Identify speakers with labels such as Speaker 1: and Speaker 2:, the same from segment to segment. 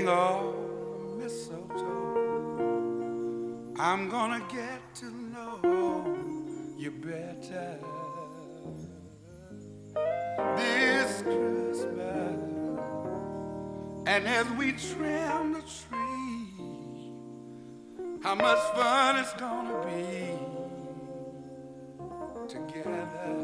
Speaker 1: hang all the mistletoe. I'm gonna get to know you better this Christmas. And as we trim the tree, how much fun it's gonna be together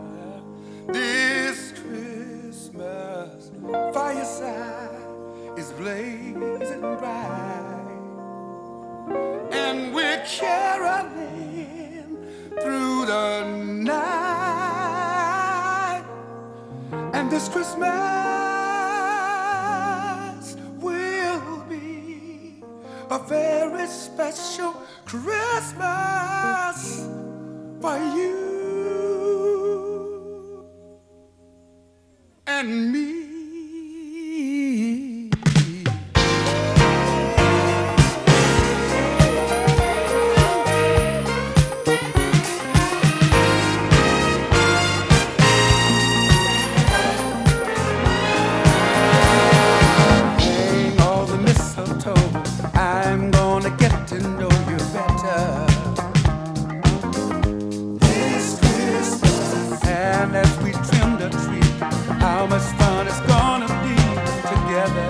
Speaker 1: this Christmas. Fireside is blazing bright, and we're caroling through the night. And this Christmas will be a very special Christmas for you and me. Hang all the mistletoe, I'm gonna get to know you better this Christmas. And as we trim the tree, how much fun it's gonna be together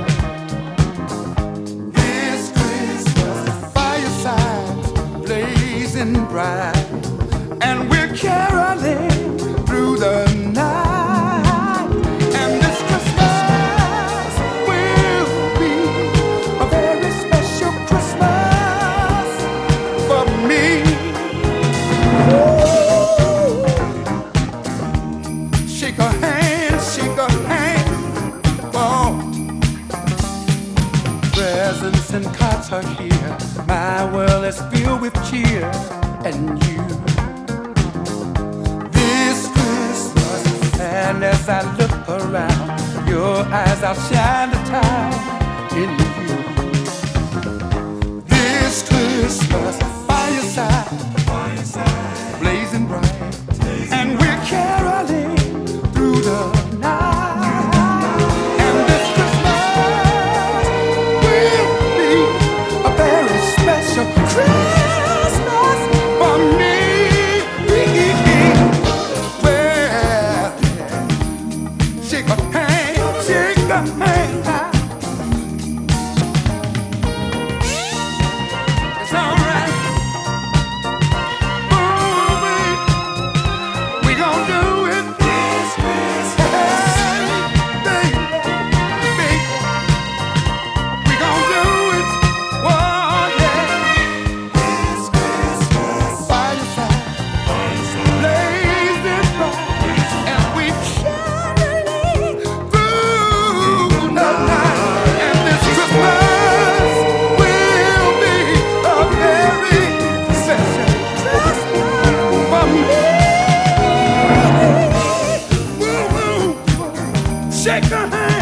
Speaker 1: this Christmas. Firesides blazing bright, and we're caroling through the night. And this Christmas will be a very special Christmas for me. Ooh. Shake a hand, shake a hand. Oh. Presents and cards are here. My world is filled with cheer and you. This Christmas, and as I look around, your eyes outshine the time in you. This Christmas, fireside blazing bright, and we're caroling through the night. And this Christmas will be a very special Christmas for me. Well, shake a hand, shake a hand. It's alright. Ooh, we gon' do it this Christmas. Hey, baby, we gon' do it. Whoa, yeah. This Christmas. Fireside blazing bright, and we caroling through the night. And this Christmas will be a very special Christmas for me. Woo, woo. Shake a hand.